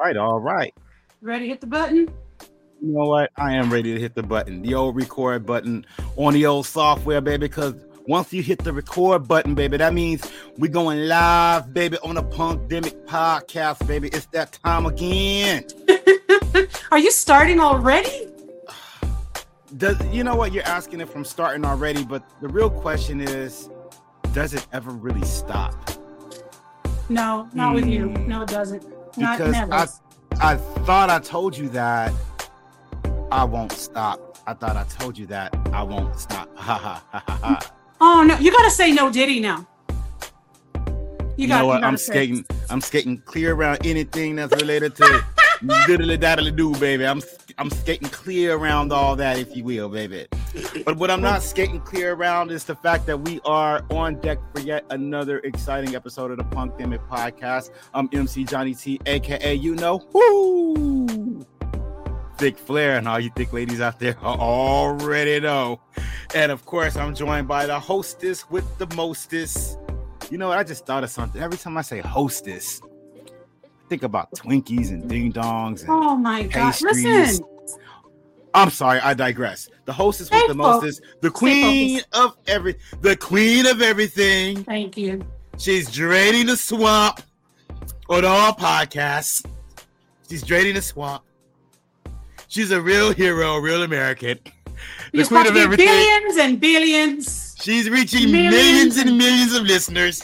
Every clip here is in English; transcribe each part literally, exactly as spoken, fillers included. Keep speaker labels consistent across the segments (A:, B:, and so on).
A: right, all right.
B: Ready to hit the button?
A: You know what? I am ready to hit the button, the old record button on the old software, baby. Because once you hit the record button, baby, that means we're going live, baby, on a Punkdemic podcast, baby. It's that time again.
B: Are you starting already?
A: Does you know what? You're asking if I'm starting already, but the real question is, does it ever really stop?
B: No, not hmm. with you. No, it doesn't. Not
A: because
B: never.
A: I, I thought I told you that I won't stop. I thought I told you that I won't stop. Ha ha ha ha ha.
B: Oh no, you gotta say no Diddy now.
A: You, you got, know what? You I'm skating. It. I'm skating clear around anything that's related to diddly daddly do, baby. I'm I'm skating clear around all that, if you will, baby. But what I'm not skating clear around is the fact that we are on deck for yet another exciting episode of the Punkdemic podcast. I'm M C Johnny T, aka you know, whoo, Thick Flair, and all you thick ladies out there already know. And of course, I'm joined by the hostess with the mostest. You know what? I just thought of something. Every time I say hostess, I think about Twinkies and ding dongs and
B: oh my god!
A: pastries.
B: Listen.
A: I'm sorry, I digress. The hostess with the mostest, the queen of every, the queen of everything.
B: Thank you.
A: She's draining the swamp on all podcasts. She's draining the swamp. She's a real hero, a real American. The
B: She's
A: queen of everything.
B: Billions and billions.
A: She's reaching millions, millions and millions of listeners.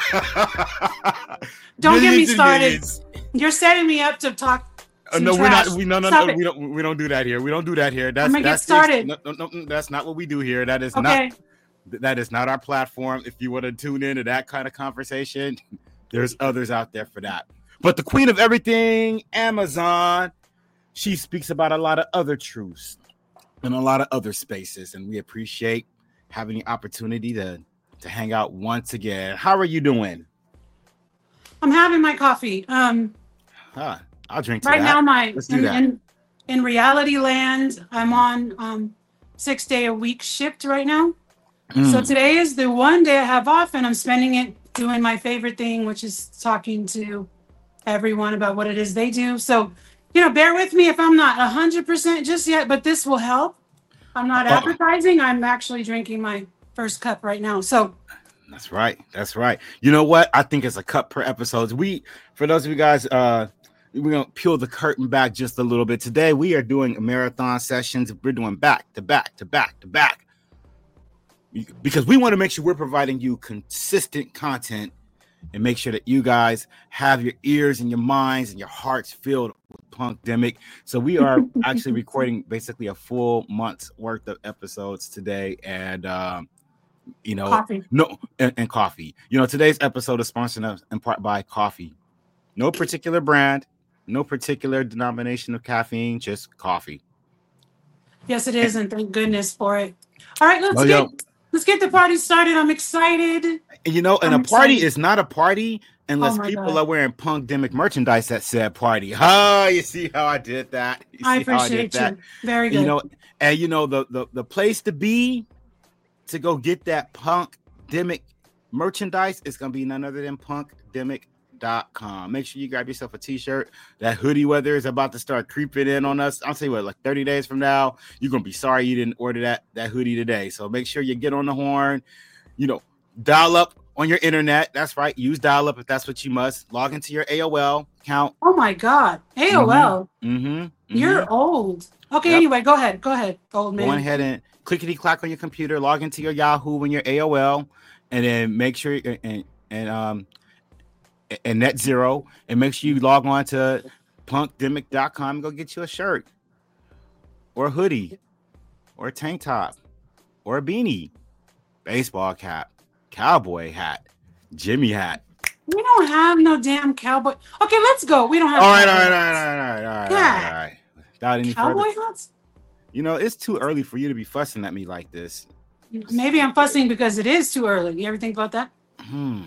B: Don't millions get me started. Millions. You're setting me up to talk.
A: Uh, no,
B: trash.
A: we're not. We no, no,
B: Stop
A: no.
B: it.
A: We don't. We don't do that here. We don't do that here. That's
B: I'm gonna
A: that's
B: get started.
A: No, no, no, that's not what we do here. That is
B: okay.
A: not. That is not our platform. If you want to tune into that kind of conversation, there's others out there for that. But the queen of everything, Amazon, she speaks about a lot of other truths in a lot of other spaces, and we appreciate having the opportunity to to hang out once again. How are you doing?
B: I'm having my coffee. Um.
A: Huh. I'll drink to
B: right
A: that.
B: now. My
A: Let's do
B: in,
A: that.
B: In, in reality land, I'm on um six day a week shift right now. Mm. So today is the one day I have off, and I'm spending it doing my favorite thing, which is talking to everyone about what it is they do. So, you know, bear with me if I'm not a hundred percent just yet, but this will help. I'm not oh. advertising. I'm actually drinking my first cup right now. So.
A: That's right. That's right. You know what? I think it's a cup per episode. We, for those of you guys, uh. we're going to peel the curtain back just a little bit. Today, we are doing marathon sessions. We're doing back to back to back to back because we want to make sure we're providing you consistent content and make sure that you guys have your ears and your minds and your hearts filled with Punkdemic. So we are actually recording basically a full month's worth of episodes today. And, um, you know,
B: coffee.
A: no, and, and coffee. You know, today's episode is sponsored in part by coffee. No particular brand. No particular denomination of caffeine, just coffee.
B: Yes, it is, and thank goodness for it. All right, let's
A: oh,
B: get
A: yo.
B: let's get the party started. I'm excited.
A: And you know, and
B: I'm
A: a party
B: excited.
A: is not a party unless
B: oh
A: people
B: God.
A: are wearing Punkdemic merchandise at said party. Oh, you see how I did that? You see
B: I appreciate
A: how I did that?
B: you. Very good.
A: You know, and you know the, the the place to be to go get that Punkdemic merchandise is gonna be none other than Punkdemic. Dot com. Make sure you grab yourself a t-shirt. That hoodie weather is about to start creeping in on us. I'll tell you what, like thirty days from now, you're gonna be sorry you didn't order that that hoodie today. So make sure you get on the horn, you know, dial up on your internet. That's right, use dial up if that's what you must. Log into your A O L account.
B: Oh my God, A O L.
A: Mm-hmm. Mm-hmm.
B: You're old. Okay,
A: yep.
B: Anyway, go ahead. Go ahead, old man.
A: Go ahead and clickety clack on your computer. Log into your Yahoo and your A O L, and then make sure and and um. and net zero, and make sure you log on to punkdemic dot com and go get you a shirt or a hoodie or a tank top or a beanie, baseball cap, cowboy hat, Jimmy hat.
B: We don't have no damn cowboy. Okay, let's go. We don't have
A: all right, all right, all right, all right, all right, all right,
B: yeah.
A: all right. Without any
B: cowboy
A: further,
B: hats?
A: You know, it's too early for you to be fussing at me like this.
B: Maybe I'm fussing because it is too early. You ever think about that?
A: Hmm.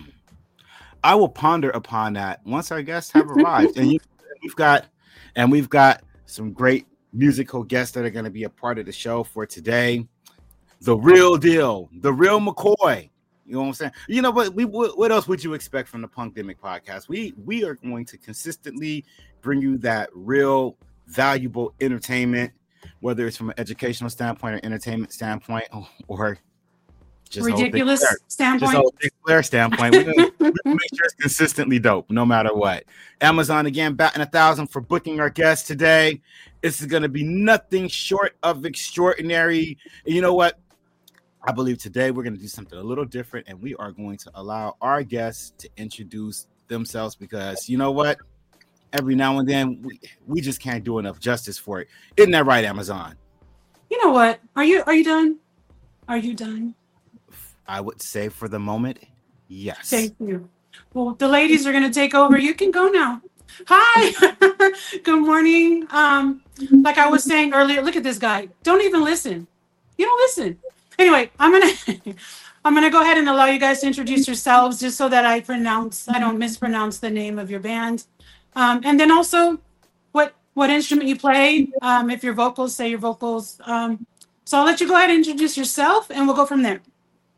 A: I will ponder upon that once our guests have arrived. And you, we've got and we've got some great musical guests that are going to be a part of the show for today. The real deal, the real McCoy, You know what I'm saying? You know, but we what, what else would you expect from the Punkdemic podcast? We we are going to consistently bring you that real valuable entertainment, whether it's from an educational standpoint or entertainment standpoint, or, or just
B: ridiculous standpoint.
A: Just a big Flair standpoint. We're gonna, we're gonna make sure it's consistently dope, no matter what. Amazon again, batting a thousand for booking our guest today. This is gonna be nothing short of extraordinary. And you know what? I believe today we're gonna do something a little different, and we are going to allow our guests to introduce themselves because you know what? Every now and then we, we just can't do enough justice for it. Isn't that right, Amazon?
B: You know what? Are you are you done? Are you done?
A: I would say for the moment, yes.
B: Thank you. Well, the ladies are going to take over. You can go now. Hi. Good morning. Um, like I was saying earlier, look at this guy. Don't even listen. You don't listen. Anyway, I'm gonna I'm gonna go ahead and allow you guys to introduce yourselves, just so that I pronounce I don't mispronounce the name of your band, um, and then also what what instrument you play. Um, if your vocals, say your vocals. Um, so I'll let you go ahead and introduce yourself, and we'll go from there.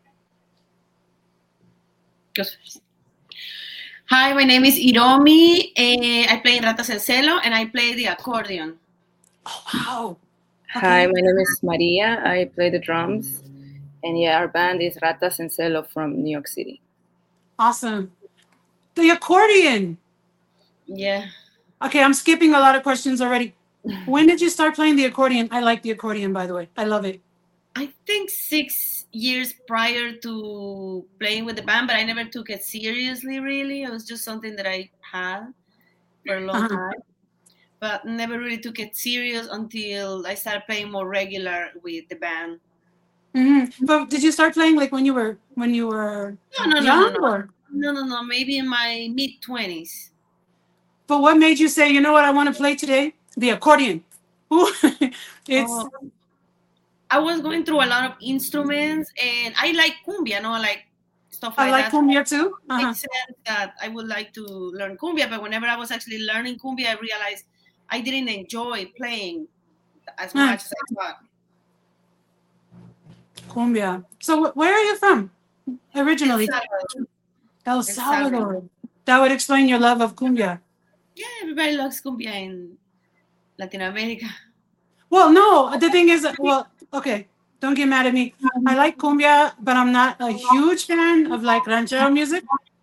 C: Hi, my name is Hiromi. Uh, I play in Ratas en Celo, and I play the accordion.
B: Oh, wow.
D: Okay. Hi, my name is Maria. I play the drums. And yeah, our band is Ratas en Celo from New York City.
B: Awesome. The accordion.
C: Yeah.
B: Okay, I'm skipping a lot of questions already. When did you start playing the accordion? I like the accordion, by the way. I love it.
C: I think six years prior to playing with the band, but I never took it seriously, really. It was just something that I had for a long uh-huh. time, but never really took it serious until I started playing more regular with the band.
B: Mm-hmm. But did you start playing like when you were when you were
C: no, no,
B: young?
C: No, no,
B: or?
C: no, no, no, maybe in my mid-twenties.
B: But what made you say, you know what, I want to play today? The accordion. It's...
C: Oh. I was going through a lot of instruments, and I like cumbia, no, like stuff like that.
B: I like
C: that.
B: cumbia too.
C: Uh-huh. It makes sense that I would like to learn cumbia, but whenever I was actually learning cumbia, I realized I didn't enjoy playing as
B: huh.
C: much as I thought.
B: Cumbia. So where are you from originally?
C: El Salvador.
B: El Salvador. That would explain your love of cumbia.
C: Yeah, everybody loves cumbia in Latin America.
B: Well, no, the thing is, well, okay, don't get mad at me. I like cumbia, but I'm not a huge fan of like ranchero music.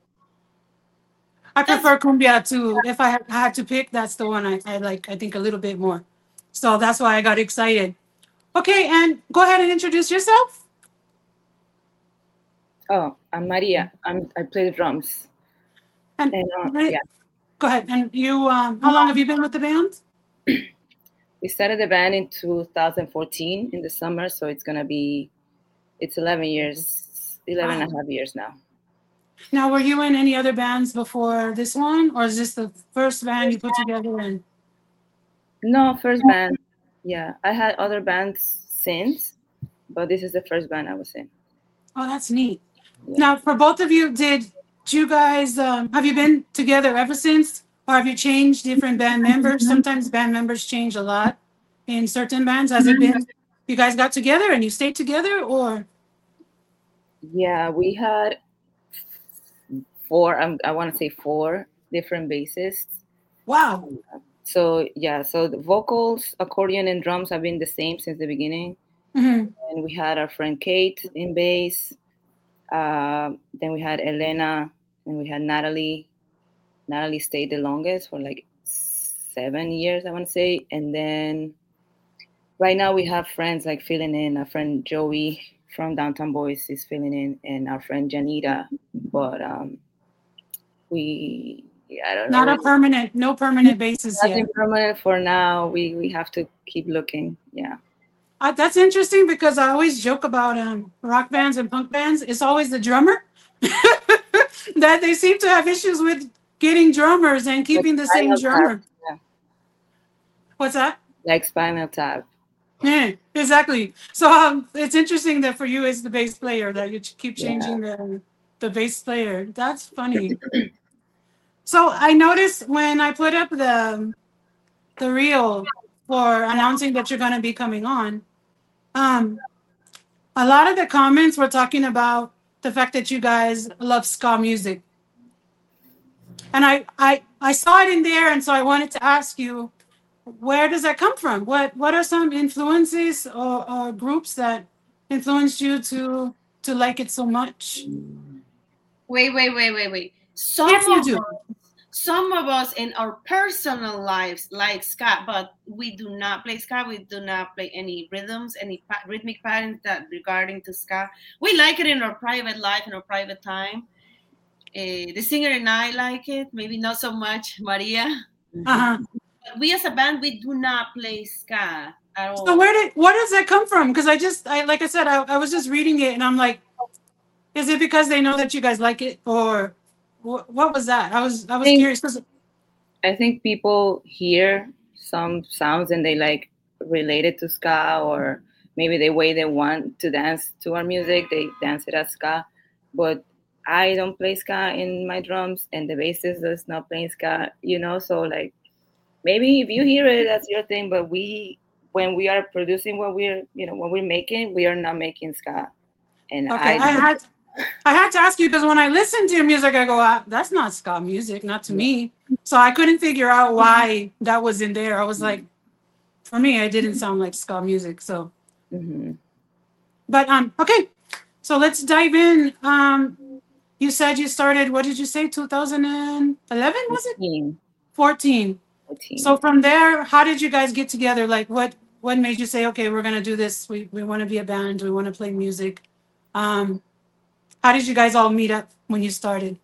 B: I prefer cumbia to, if I had to pick, that's the one I, I like, I think a little bit more. So that's why I got excited. Okay, and go ahead and introduce yourself.
D: Oh, I'm Maria. I'm, I play the drums.
B: And, and uh, yeah. Go ahead. And you, um, how long have you been with the band?
D: We started the band in two thousand fourteen in the summer, so it's gonna be, it's eleven years, eleven wow. and a half years now.
B: Now, were you in any other bands before this one, or is this the first band you put together? And
D: no, first band. Yeah, I had other bands since, but this is the first band I was in.
B: Oh, that's neat. Yeah. Now, for both of you, did you guys um, have you been together ever since? Or have you changed different band members? Sometimes band members change a lot in certain bands. Has it been you guys got together and you stayed together, or?
D: Yeah, we had four, um, I want to say four different bassists.
B: Wow.
D: So, yeah, so the vocals, accordion, and drums have been the same since the beginning.
B: Mm-hmm.
D: And we had our friend Kate in bass. Uh, then we had Elena, and we had Natalie. Natalie stayed the longest for like seven years, I want to say. And then right now we have friends like filling in. Our friend Joey from Downtown Boys is filling in, and our friend Janita. But um, we, I don't
B: Not
D: know.
B: Not a permanent, no permanent basis yet.
D: Nothing permanent for now. We we have to keep looking. Yeah.
B: Uh, that's interesting because I always joke about um, rock bands and punk bands. It's always the drummer that they seem to have issues with. Getting drummers and keeping like the same drummer.
D: Tap, yeah.
B: What's that?
D: Like Spinal Tap.
B: Yeah, exactly. So um, it's interesting that for you as the bass player that you keep changing yeah. the the bass player. That's funny. So I noticed when I put up the the reel for announcing that you're going to be coming on, um, a lot of the comments were talking about the fact that you guys love ska music. And I, I, I saw it in there, and so I wanted to ask you, where does that come from? What what are some influences or, or groups that influenced you to to like it so much?
C: Wait, wait, wait, wait, wait. Some
B: If you
C: of
B: do.
C: us, some of us in our personal lives like ska, but we do not play ska. We do not play any rhythms, any pa- rhythmic patterns that regarding to ska. We like it in our private life, in our private time. Uh, the singer and I like it. Maybe not so much Maria.
B: Uh-huh.
C: But we as a band, we do not play ska at all.
B: So where did what does that come from? Because I just I like I said I, I was just reading it and I'm like, is it because they know that you guys like it, or wh- what was that? I was I was
D: I think,
B: curious. 'Cause
D: I think people hear some sounds and they like relate it to ska, or maybe the way they want to dance to our music, they dance it as ska. But I don't play ska in my drums, and the bassist does not play ska, you know. So like, maybe if you hear it, that's your thing. But we, when we are producing what we're, you know, what we're making, we are not making ska. And
B: okay,
D: I,
B: I had I had to ask you because when I listen to your music, I go, ah, that's not ska music, not to me. So I couldn't figure out why that was in there. I was like, for me, it didn't sound like ska music. So,
D: mm-hmm.
B: but um, okay, so let's dive in. Um, you said you started. What did you say? two thousand eleven was it?
D: fourteen.
B: fourteen.
D: fourteen.
B: So from there, how did you guys get together? Like, what what made you say, okay, we're gonna do this? We we want to be a band. We want to play music. Um, how did you guys all meet up when you started?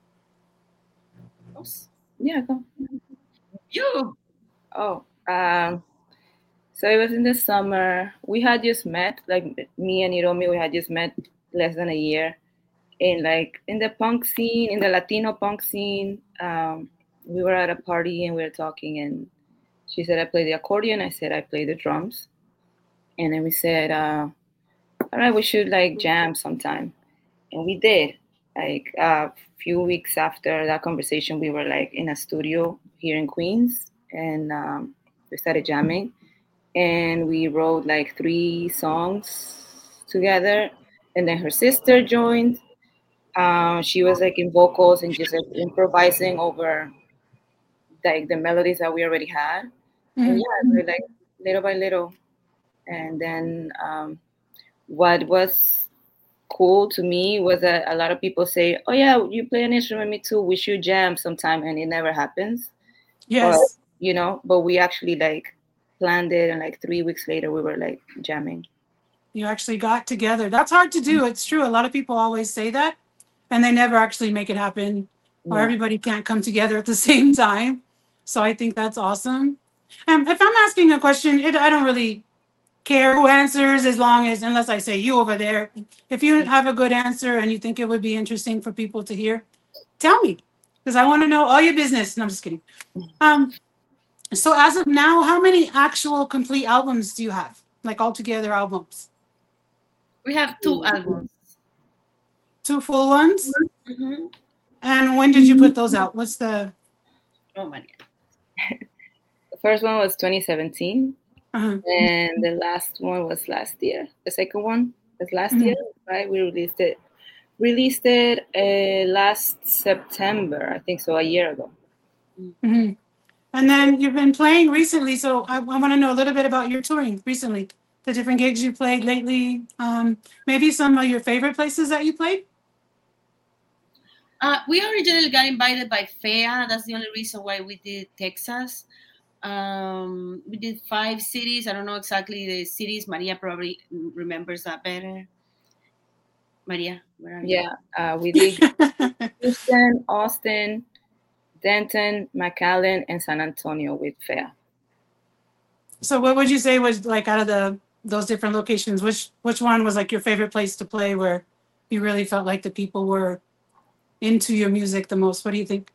D: Yeah, go.
C: You.
D: Oh, um, so it was in the summer. We had just met, like me and Hiromi, we had just met less than a year. And like in the punk scene, in the Latino punk scene, um, we were at a party and we were talking, and she said, I play the accordion. I said, I play the drums. And then we said, uh, all right, we should like jam sometime. And we did. Like a few weeks after that conversation, we were like in a studio here in Queens, and um, we started jamming. And we wrote like three songs together. And then her sister joined. Uh, she was like in vocals and just like improvising over like the melodies that we already had.
B: Mm-hmm.
D: And yeah, we're like little by little. And then um, what was cool to me was that a lot of people say, oh yeah, you play an instrument, me too, we should jam sometime, and it never happens.
B: Yes.
D: But, you know, but we actually like planned it, and like three weeks later we were like jamming.
B: You actually got together. That's hard to do. It's true. A lot of people always say that, and they never actually make it happen, or
D: Yeah.
B: everybody can't come together at the same time. So I think that's awesome. And if I'm asking a question, it, I don't really care who answers, as long as, unless I say you over there, if you have a good answer and you think it would be interesting for people to hear, tell me, because I want to know all your business. No, I'm just kidding. Um, so as of now, how many actual complete albums do you have? Like altogether albums?
C: We have two albums.
B: Two full ones?
C: Mm-hmm.
B: And when did you put those out? What's the...
C: Oh, Maria.
D: The first one was twenty seventeen.
B: Uh-huh.
D: And the last one was last year. The second one was last mm-hmm. year, right? We released it. Released it uh, last September, I think so, a year ago.
B: Mm-hmm. And then you've been playing recently, so I, I want to know a little bit about your touring recently. The different gigs you played lately. Um, maybe some of your favorite places that you played?
C: Uh, we originally got invited by F E A. That's the only reason why we did Texas. Um, we did five cities. I don't know exactly the cities. Maria probably remembers that better. Maria, where are you?
D: Yeah, uh, we did Houston, Austin, Denton, McAllen, and San Antonio with F E A.
B: So what would you say was, like, out of the those different locations, which which one was like your favorite place to play, where you really felt like the people were into your music the most? What do you think?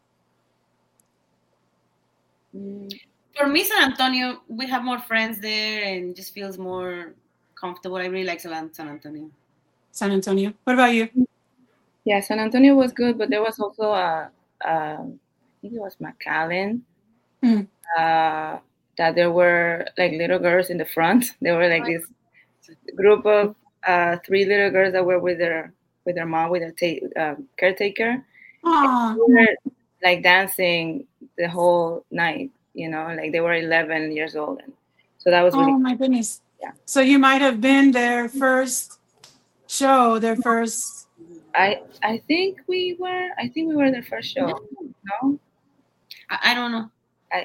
C: For me, San Antonio, we have more friends there and just feels more comfortable. I really like San Antonio.
B: San Antonio. What about you?
D: Yeah, San Antonio was good, but there was also a, a I think it was McAllen,
B: mm.
D: uh, that there were like little girls in the front. There were like this group of uh, three little girls that were with their with their mom, with a ta- uh, caretaker.
B: Aww.
D: We were like dancing the whole night, you know, like they were eleven years old. And so that was really
B: Oh my goodness.
D: Yeah.
B: So you might have been their first show, their first.
D: I I think we were I think we were their first show. No?
C: I, I don't know.
D: I,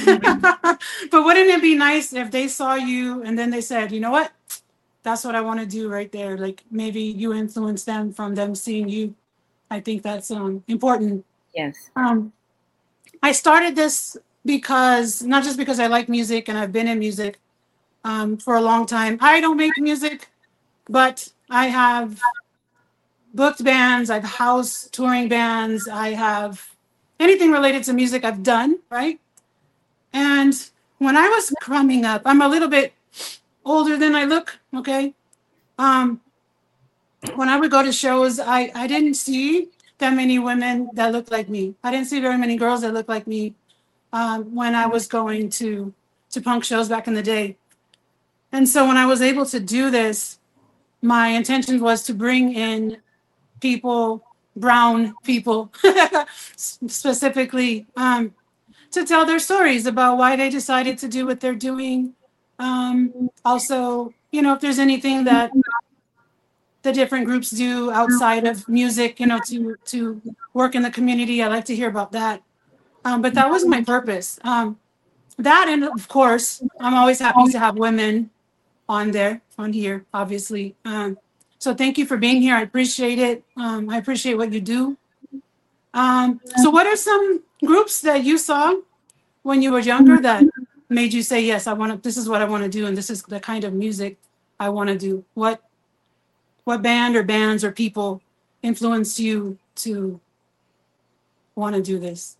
B: But wouldn't it be nice if they saw you and then they said, you know what? That's what I want to do right there. Like maybe you influence them from them seeing you. I think that's um, important.
D: yes.
B: Um, I started this because, not just because I like music and I've been in music um, for a long time. I don't make music, but I have booked bands, I've house touring bands, I have anything related to music I've done, right? And when I was coming up, I'm a little bit older than I look, okay? Um, when I would go to shows, I, I didn't see that many women that looked like me. I didn't see very many girls that looked like me um, when I was going to, to punk shows back in the day. And so when I was able to do this, my intention was to bring in people, brown people, specifically, um, to tell their stories about why they decided to do what they're doing. Um, also, you know, if there's anything that the different groups do outside of music, you know, to to work in the community, I like to hear about that. Um, but that was my purpose. Um, that, and of course, I'm always happy to have women on there, on here, obviously. Um, so thank you for being here. I appreciate it. Um, I appreciate what you do. Um, so what are some groups that you saw when you were younger that made you say, yes, I want to, this is what I want to do, and this is the kind of music I want to do? What what band or bands or people influenced you to want to do this?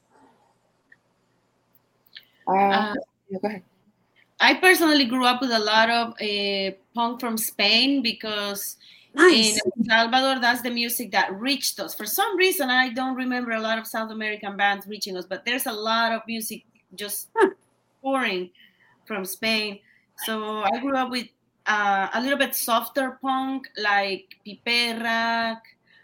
D: Uh,
C: Uh,
D: yeah, go ahead.
C: I personally grew up with a lot of uh, punk from Spain because
B: Nice.
C: in El Salvador, that's the music that reached us. For some reason, I don't remember a lot of South American bands reaching us, but there's a lot of music just pouring from Spain. So I grew up with uh, a little bit softer punk, like Piperrac,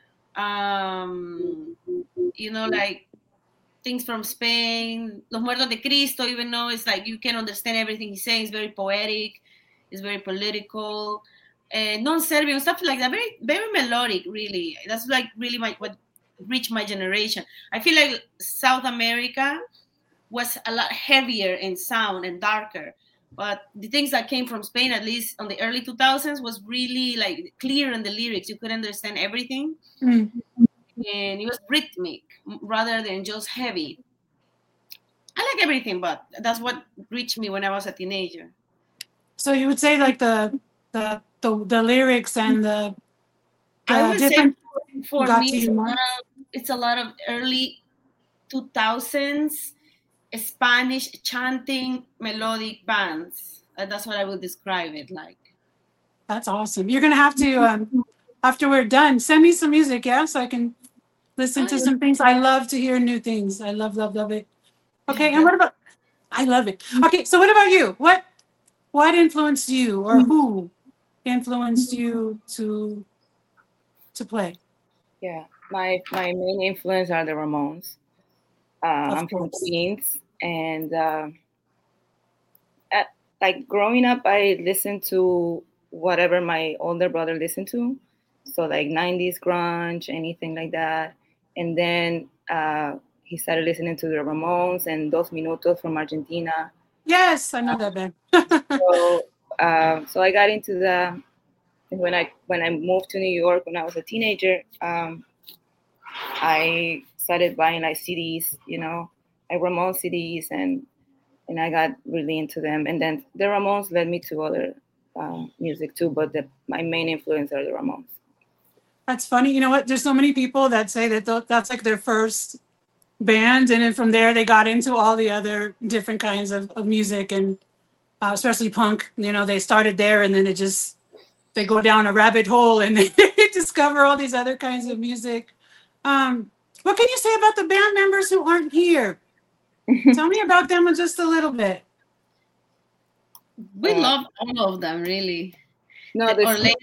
C: um, you know, like things from Spain, Los Muertos de Cristo, even though it's like you can understand everything he's saying. It's very poetic, it's very political. Uh, non-Serbian stuff like that, very very melodic, really. That's like really my what reached my generation. I feel like South America was a lot heavier in sound and darker, but the things that came from Spain, at least on the early two thousands, was really like clear in the lyrics. You could understand everything,
B: Mm.
C: and it was rhythmic rather than just heavy. I like everything, but that's what reached me when I was a teenager.
B: So you would say like the the the, the lyrics and the, the
C: I would
B: different
C: say for
B: got
C: me,
B: to
C: it's
B: you
C: a,
B: more?
C: lot of, it's a lot of early two thousands Spanish chanting melodic bands. Uh, that's what I would describe it like.
B: That's awesome. You're gonna have to um, after we're done, send me some music, yeah, so I can listen to some things. I love to hear new things. I love, love, love it. Okay, and what about? I love it. Okay, so what about you? What what influenced you, or who influenced you to to play?
D: Yeah, my my main influence are the Ramones. Uh,
B: Of
D: I'm from
B: course.
D: Queens, and uh, at, like growing up, I listened to whatever my older brother listened to, so like nineties grunge, anything like that. And then uh, he started listening to the Ramones and Dos Minutos from Argentina.
B: Yes, I know that band.
D: So, uh, so I got into the when I when I moved to New York when I was a teenager. Um, I started buying like C Ds, you know, like Ramones C Ds, and and I got really into them. And then the Ramones led me to other uh, music too, but the, my main influence are the Ramones.
B: That's funny. You know what? There's so many people that say that th- that's like their first band, and then from there they got into all the other different kinds of, of music, and uh, especially punk. You know, they started there, and then it just they go down a rabbit hole, and they discover all these other kinds of music. Um, what can you say about the band members who aren't here? Tell me about them in just a little bit.
C: We
D: Uh,
C: love all of them, really.
D: No,
C: The-
D: there's
C: our latest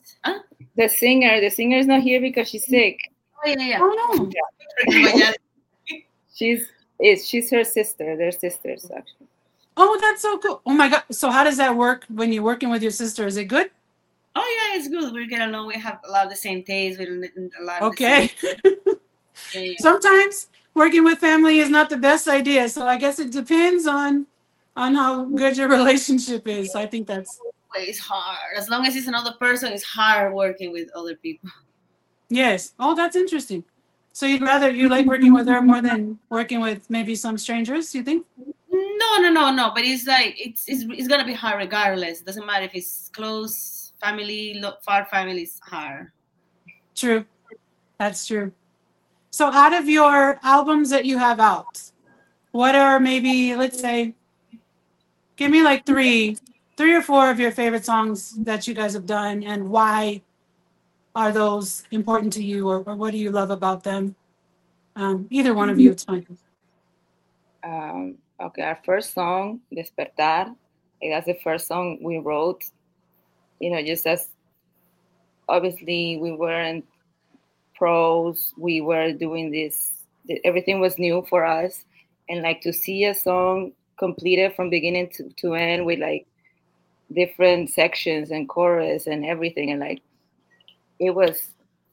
C: Huh?
D: The singer, the singer is not here because she's sick.
C: Oh yeah, yeah.
B: Oh,
C: yeah.
D: She's is she's her sister. They're sisters actually.
B: oh, that's so cool. Oh my God. So how does that work when you're working with your sister? Is it good?
C: Oh yeah, it's good. We get along. We have a lot of the same taste. We a lot of
B: Okay.
C: the same. Yeah.
B: Sometimes working with family is not the best idea. So I guess it depends on on how good your relationship is. I think that's
C: It's hard. As long as it's another person, it's hard working with other people.
B: yes. Oh, that's interesting. So you'd rather you like working with her more than working with maybe some strangers, you think?
C: No, no, no, no. But it's like it's it's, it's gonna be hard regardless. It doesn't matter if it's close family, lo- far family. It's hard.
B: True. That's true. So out of your albums that you have out, what are maybe, let's say, give me like three, three or four of your favorite songs that you guys have done, and why are those important to you, or, or what do you love about them? Um, either one of you, it's fine.
D: Um, okay, our first song, Despertar, that's the first song we wrote. You know, just as obviously we weren't pros, we were doing this, everything was new for us. And like to see a song completed from beginning to, to end with like different sections and chorus and everything. And like, it was,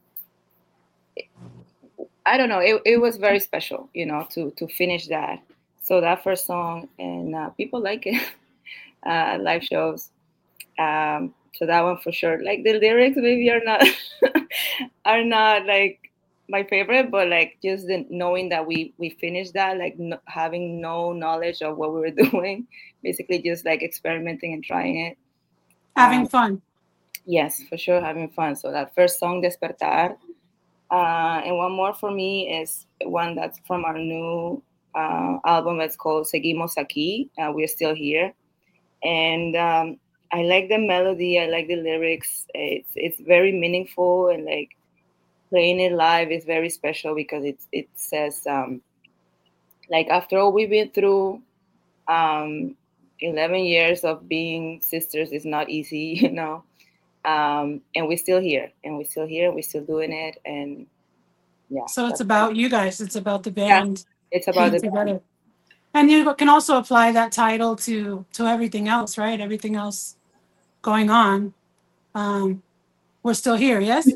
D: I don't know, it, it was very special, you know, to, to finish that. So that first song, and uh, people like it, uh, live shows. Um, so that one for sure. Like the lyrics maybe are not, are not like my favorite, but like just the, knowing that we we finished that, like no, having no knowledge of what we were doing, basically just like experimenting and trying it.
B: Having
D: um,
B: fun.
D: Yes, for sure, having fun. So that first song, Despertar, uh, and one more for me is one that's from our new uh, album. It's called Seguimos Aquí. Uh, We're Still Here, and um, I like the melody. I like the lyrics. It's it's very meaningful, and like playing it live is very special because it it says um, like after all we've been through, um, eleven years of being sisters is not easy, you know. Um, and we're still here, and we're still here. We're still doing it, and yeah.
B: So it's about you guys. It's about the
D: Yeah,
B: band.
D: it's about the
B: together. And you can also apply that title to to everything else, right? Everything else going on. Um, we're still here, yes.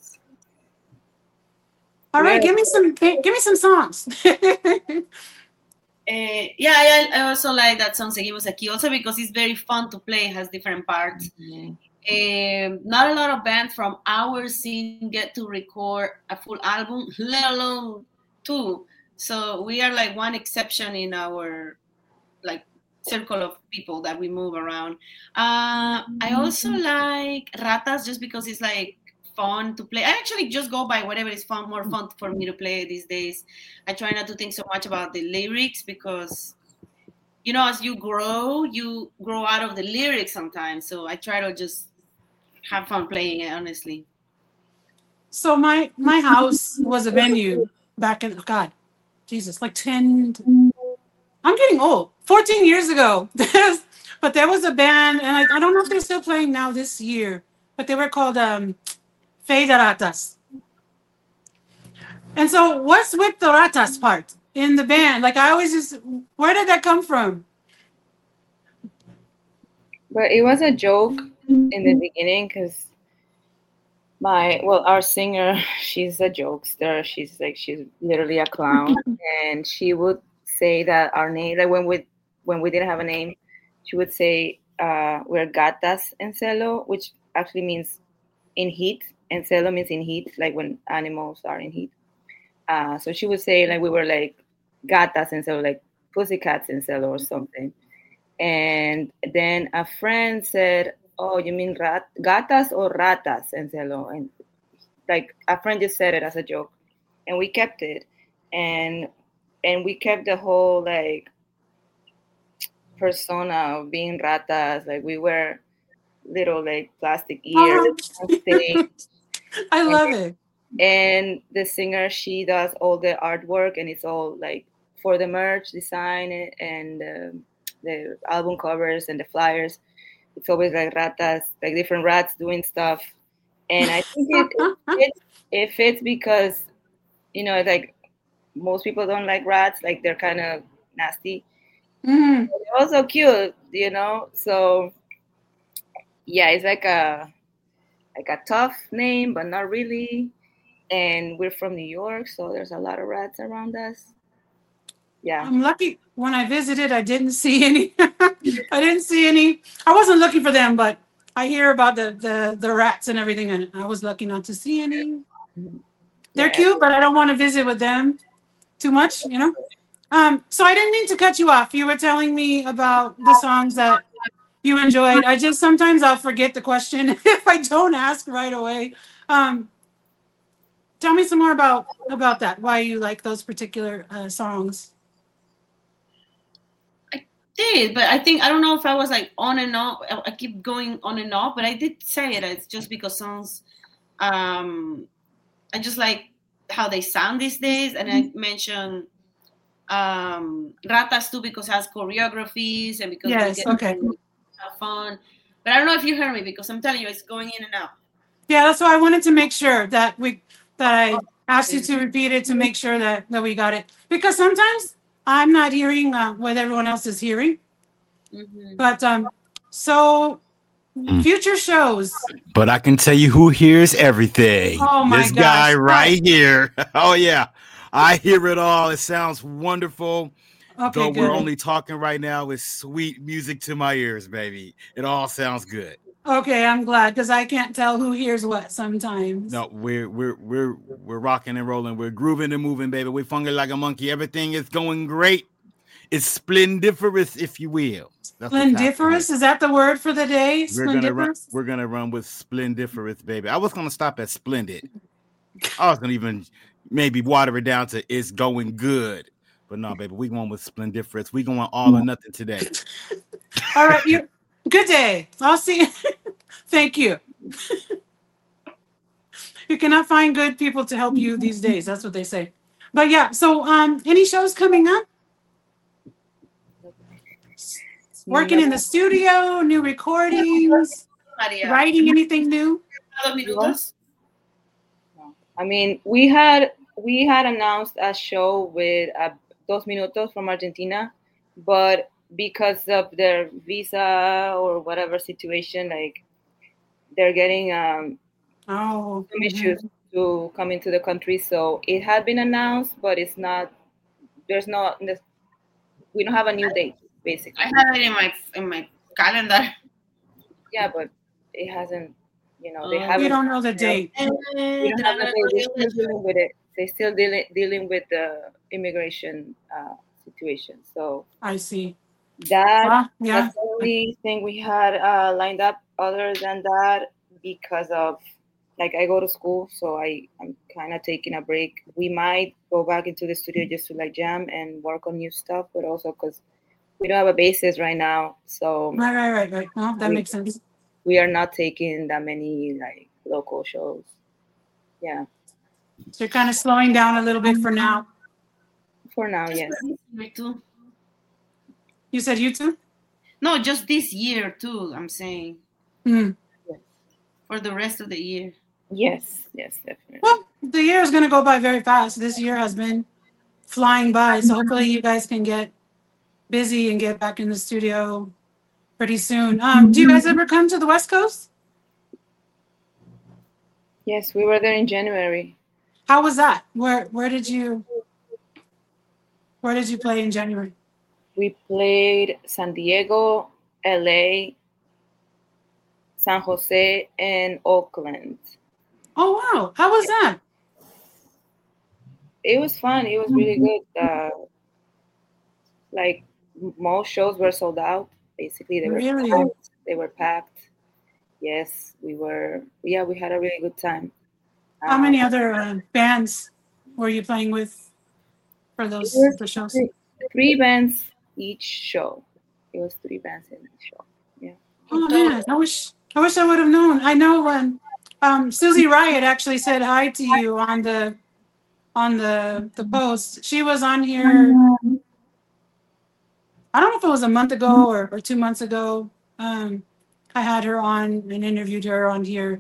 B: All right, give me some give me some songs.
C: Uh, yeah, I, I also like that song Seguimos Aquí, also because it's very fun to play, it has different parts. Mm-hmm. Um, not a lot of bands from our scene get to record a full album, let alone two. So we are like one exception in our like circle of people that we move around. Uh, I also like Ratas just because it's like fun to play. I actually just go by whatever is fun, more fun for me to play these days. I try not to think so much about the lyrics because, you know, as you grow, you grow out of the lyrics sometimes. So I try to just have fun playing it, honestly.
B: So my my house was a venue back in God, Jesus, like ten. I'm getting old. fourteen years ago, but there was a band, and I, I don't know if they're still playing now this year, but they were called um, Federatas. And so, what's with the ratas part in the band? Like, I always just, where did that come from?
D: But it was a joke in the beginning because my, well, our singer, she's a jokester. She's like, she's literally a clown. And she would say that our name, like when we, when we didn't have a name, she would say, uh, we're gatas en celo, which actually means in heat. And celo means in heat, like when animals are in heat. Uh, so she would say like we were like gatas en celo, like pussycats en celo or something. And then a friend said, oh, you mean rat- gatas or ratas en celo? And like a friend just said it as a joke. And we kept it. And and we kept the whole like persona of being ratas. Like we wear little like plastic ears.
B: Oh. I love
D: and,
B: it.
D: And the singer, she does all the artwork, and it's all like for the merch design and uh, the album covers and the flyers. It's always like ratas, like different rats doing stuff. And I think it, it, fits, it fits because, you know, like most people don't like rats, like they're kind of nasty.
B: Mm.
D: They're also cute, you know. So yeah, it's like a like a tough name, but not really. And we're from New York, so there's a lot of rats around us. Yeah.
B: I'm lucky. When I visited, I didn't see any. I didn't see any. I wasn't looking for them, but I hear about the the, the rats and everything, and I was lucky not to see any. They're
D: Yeah.
B: cute, but I don't want to visit with them too much, you know. Um, so I didn't mean to cut you off. You were telling me about the songs that you enjoyed. I just sometimes I'll forget the question if I don't ask right away. Um, tell me some more about about that. Why you like those particular uh, songs?
C: Did, but I think I don't know if I was like on and off. I keep going on and off, but I did say it. It's just because songs, um, I just like how they sound these days, and I mentioned um, Ratas too because it has choreographies and because
B: yes,
C: we get
B: okay,
C: to have fun. But I don't know if you heard me because I'm telling you, it's going in and out.
B: Yeah, that's why I wanted to make sure that we that I asked you to repeat it to make sure that that we got it, because sometimes I'm not hearing uh, what everyone else is hearing. Mm-hmm. But um, so mm. future shows.
A: But I can tell you who hears everything.
B: Oh my
A: This
B: gosh.
A: guy right here. Oh yeah, I hear it all. It sounds wonderful.
B: Okay,
A: Though
B: good.
A: we're only talking right now, it's sweet music to my ears, baby. It all sounds good.
B: Okay, I'm glad because I can't tell who hears what sometimes.
A: No, we're we're we're we're rocking and rolling. We're grooving and moving, baby. We're funky like a monkey. Everything is going great. It's splendiferous, if you will.
B: That's splendiferous? Is that the word for the day?
A: We're gonna run. We're gonna run with splendiferous, baby. I was gonna stop at splendid. I was gonna even maybe water it down to it's going good, but no, baby. We going with splendiferous. We going all or nothing today.
B: All right, you. Good day. I'll see you. Thank you. You cannot find good people to help you these days. That's what they say. But yeah, so um, any shows coming up? Working in the studio, new recordings, writing anything new?
D: I mean, we had we had announced a show with uh, Dos Minutos from Argentina, but because of their visa or whatever situation, like they're getting um
B: oh
D: some issues mm-hmm. to come into the country. So it had been announced, but it's not. There's no. We don't have a new date, basically.
C: I have it in my in my calendar.
D: Yeah, but it hasn't. You know, they haven't.
B: We don't know the date.
D: We don't have the date. They're still dealing with it. They're still dealing dealing with the immigration uh, situation. So
B: I see.
D: That
B: ah, yeah.
D: That's the only thing we had uh, lined up. Other than that, because of like I go to school, so I I'm kind of taking a break. We might go back into the studio just to like jam and work on new stuff, but also because we don't have a basis right now. So
B: right, right, right, right. Well, that we, makes sense.
D: We are not taking that many like local shows. Yeah.
B: So you're kind of slowing down a little bit for now.
D: For now, yes.
C: Me too.
B: You said you too?
C: No, just this year too, I'm saying.
B: Mm.
D: Yes.
C: For the rest of the year.
D: Yes, yes, definitely.
B: Well, the year is going to go by very fast. This year has been flying by. So hopefully you guys can get busy and get back in the studio pretty soon. Um, do you guys ever come to the West Coast?
D: Yes, we were there in January.
B: How was that? Where where did you where did you play in January?
D: We played San Diego, L A, San Jose, and Oakland.
B: Oh, wow. How was that?
D: It was fun. It was really good. Uh, like, most shows were sold out. Basically, they were
B: really?
D: packed. They were packed. Yes, we were. Yeah, we had a really good time.
B: How um, many other uh, bands were you playing with for those the shows?
D: Three, three bands each show. It was three bands in each show. Yeah.
B: Oh man, I wish I wish I would have known. I know when um, Susie Riot actually said hi to you on the on the the post. She was on here. I don't know if it was a month ago or, or two months ago. Um, I had her on and interviewed her on here.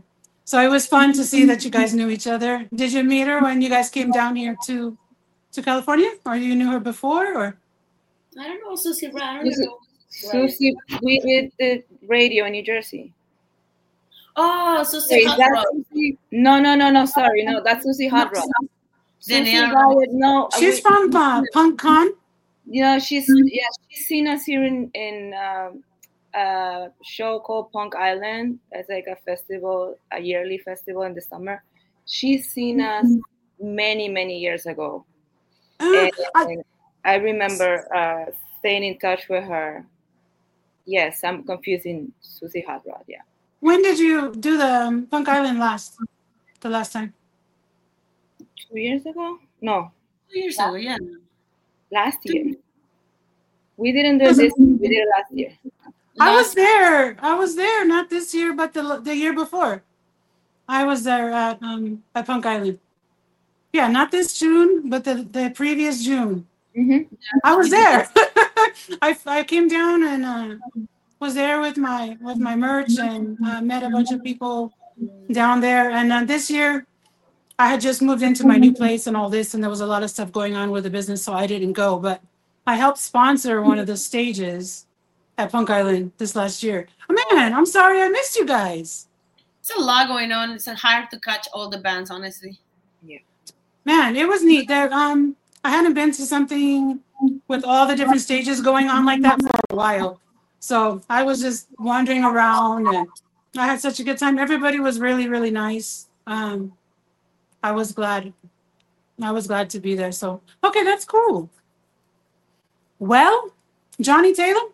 B: So it was fun to see that you guys knew each other. Did you meet her when you guys came down here to to California, or you knew her before, or?
C: I don't know, Susie. I don't know.
D: Susie, we did the radio in New Jersey.
C: Oh, Susie
D: Wait,
C: Hot
D: that's
C: Rod.
D: Susie? No, no, no, no. Sorry, no, that's Susie Hot Rod.
C: Then
D: Susie
C: yeah.
D: Howard, no.
B: She's
D: we-
B: from uh, Punk Con.
D: You know, she's yeah, she's seen us here in in um, a show called Punk Island. It's like a festival, a yearly festival in the summer. She's seen us many, many years ago.
B: Uh,
D: And,
B: I,
D: and I remember uh, staying in touch with her. Yes, I'm confusing Susie Hot Rod. Yeah,
B: when did you do the um, Punk Island last? The last time?
D: two years ago? No,
C: Two years ago, yeah.
D: last year. We didn't do this. We did it last year.
B: I was
C: Last-
B: there. I was there, not this year, but the the year before. I was there at um at Punk Island. Yeah, not this June, but the, the previous June.
D: Mm-hmm.
B: I was there. I, I came down and uh, was there with my with my merch and uh, met a bunch of people down there. And uh, this year, I had just moved into my new place and all this, and there was a lot of stuff going on with the business, so I didn't go. But I helped sponsor one of the stages at Punk Island this last year. Oh, man, I'm sorry I missed you guys.
C: It's a lot going on. It's hard to catch all the bands, honestly.
B: Man, it was neat. There, um, I hadn't been to something with all the different stages going on like that for a while. So I was just wandering around and I had such a good time. Everybody was really, really nice. Um, I was glad. I was glad to be there. So, okay, that's cool. Well, Johnny Taylor?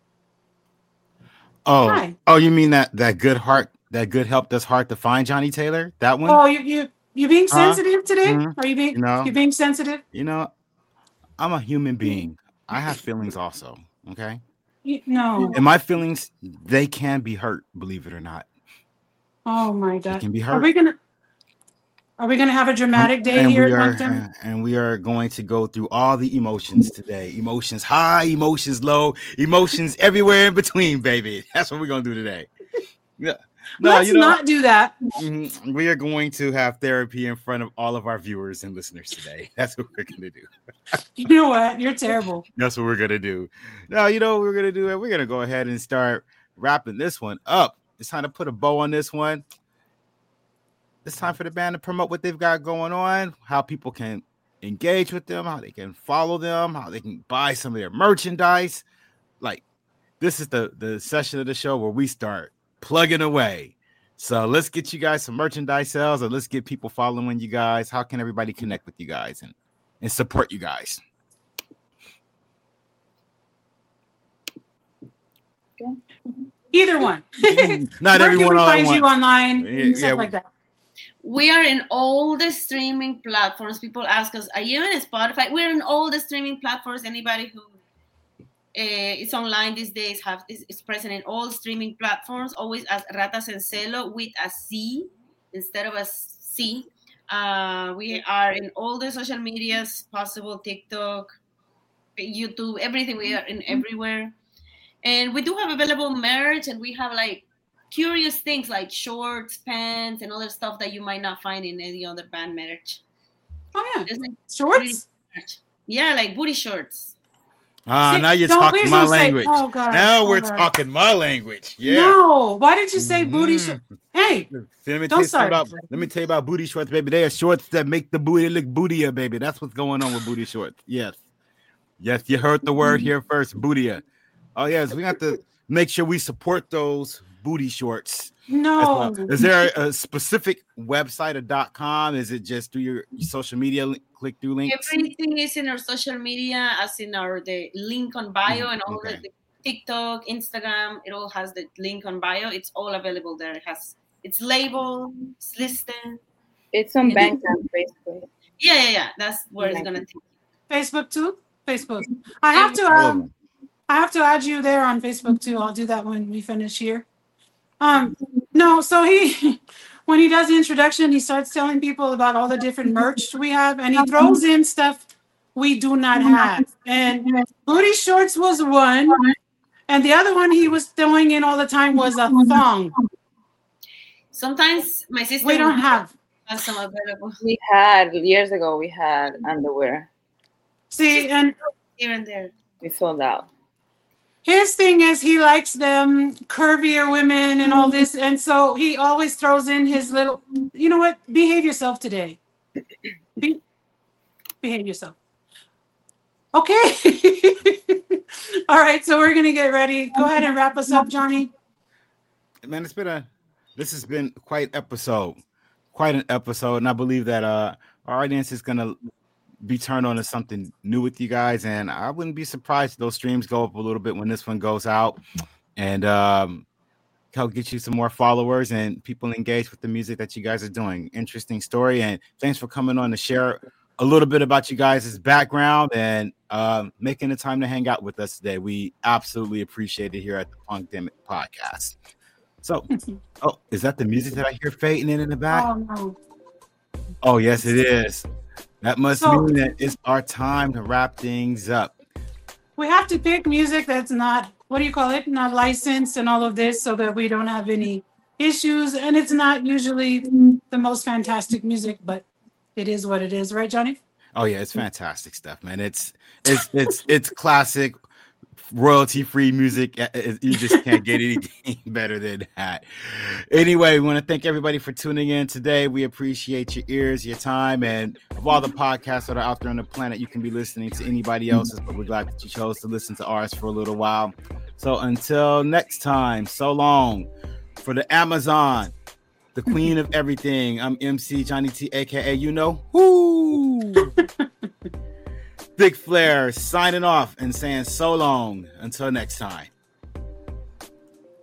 A: Oh,
B: Hi.
A: oh, you mean that that good heart, that good help does hard to find, Johnny Taylor? That one?
B: Oh, you you you being
A: Huh?
B: sensitive today?
A: Mhm.
B: Are you being
A: You know?
B: you being sensitive?
A: You know, I'm a human being. I have feelings also. Okay,
B: You, no.
A: and my feelings, they can be hurt. Believe it or not,
B: Oh my
A: they
B: God.
A: can be
B: Are
A: hurt.
B: we gonna Are we gonna have a dramatic day
A: and
B: here
A: we
B: at
A: are,
B: Moncton?
A: and we are going to go through all the emotions today. Emotions high, emotions low, emotions everywhere in between, baby. That's what we're gonna do today. Yeah. No,
B: Let's
A: you know,
B: not do that.
A: mhm, we are going to have therapy in front of all of our viewers and listeners today. That's what we're gonna do.
B: You know what? You're terrible.
A: That's what we're gonna do. No, you know what we're gonna do? We're gonna go ahead and start wrapping this one up. It's time to put a bow on this one. It's time for the band to promote what they've got going on, how people can engage with them, how they can follow them, how they can buy some of their merchandise. Like, this is the the session of the show where we start plugging away. So let's get you guys some merchandise sales, or let's get people following you guys. How can everybody connect with you guys and, and support you guys?
B: Either one.
A: Not
B: Where
A: everyone
B: can we
A: all at
B: find you
A: once.
B: online
A: Yeah,
B: and stuff
A: yeah.
B: like that?
C: We are in all the streaming platforms. People ask us, are you in Spotify? We're in all the streaming platforms. Anybody who uh, is online these days have is, is present in all streaming platforms, always as Rata Sencelo with a C instead of a C. Uh, we are in all the social medias possible, TikTok, YouTube, everything. We are in everywhere. And we do have available merch, and we have like curious things like shorts, pants, and other stuff that you might not find in any other band merch.
B: Oh yeah.
C: There's, like,
B: Shorts?
C: merch. Yeah, like booty shorts.
A: Ah,
B: See,
A: now you're
B: don't-
A: talking
B: please
A: my
B: don't say-
A: language.
B: oh, God.
A: Now
B: Oh,
A: we're
B: God.
A: talking my language. Yeah.
B: No. Why did you say booty
A: Mhm.
B: shorts? Hey,
A: Let me,
B: Don't
A: tell you something
B: start.
A: about, let me tell you about booty shorts, baby. They are shorts that make the booty look bootier, baby. That's what's going on with booty shorts. Yes. Yes, you heard the word here first, bootier. Oh, yes, we got to make sure we support those booty shorts. as
B: no.
A: well. Is there a specific website or dot com? Is it just through your, your social media link, click through links?
C: Everything is in our social media, as in our the link on bio,
A: Mhm,
C: and all
A: okay.
C: the, the TikTok, Instagram. It all has the link on bio. It's all available there. It has it's labeled, it's listed.
D: It's on
C: Yeah.
D: Bandcamp, basically.
C: Yeah, yeah, yeah. That's where it's gonna take you.
B: Facebook too? Facebook. I have to
A: All of
B: um
A: them.
B: I have to add you there on Facebook too. I'll do that when we finish here. Um no, so he when he does the introduction, he starts telling people about all the different merch we have, and he throws in stuff we do not have. And booty shorts was one, and the other one he was throwing in all the time was a thong.
C: Sometimes my sister.
B: We don't have.
C: Have some available.
D: We had years ago. We had underwear.
B: See, and
C: here and there.
D: We sold out.
B: His thing is he likes them curvier women and all this, and so he always throws in his little. You know what? Behave yourself today. Be, behave yourself. Okay. All right, so we're gonna get ready. Go ahead and wrap us up, Johnny.
A: Man, it's been a. This has been quite episode, quite an episode, and I believe that uh, our audience is gonna be turned on to something new with you guys, and I wouldn't be surprised if those streams go up a little bit when this one goes out, and um, help get you some more followers and people engaged with the music that you guys are doing. Interesting story, and thanks for coming on to share a little bit about you guys' background and um, making the time to hang out with us today. We absolutely appreciate it here at the Punkdemic Podcast. So, oh, is that the music that I hear fading in in the back?
B: Oh, no.
A: Oh, yes, it is. That must
B: So,
A: mean that it's our time to wrap things up.
B: We have to pick music that's not, what do you call it, not licensed and all of this so that we don't have any issues. And it's not usually the most fantastic music, but it is what it is. Right, Johnny?
A: Oh, yeah, it's fantastic stuff, man. It's it's it's it's classic royalty-free music. You just can't get anything better than that. Anyway, we want to thank everybody for tuning in today. We appreciate your ears, your time, and of all the podcasts that are out there on the planet, you can be listening to anybody else's, but we're glad that you chose to listen to ours for a little while. So until next time, so long. For the Amazon, the queen of everything, I'm M C Johnny T, aka you know who. Big Flair signing off and saying so long until next time.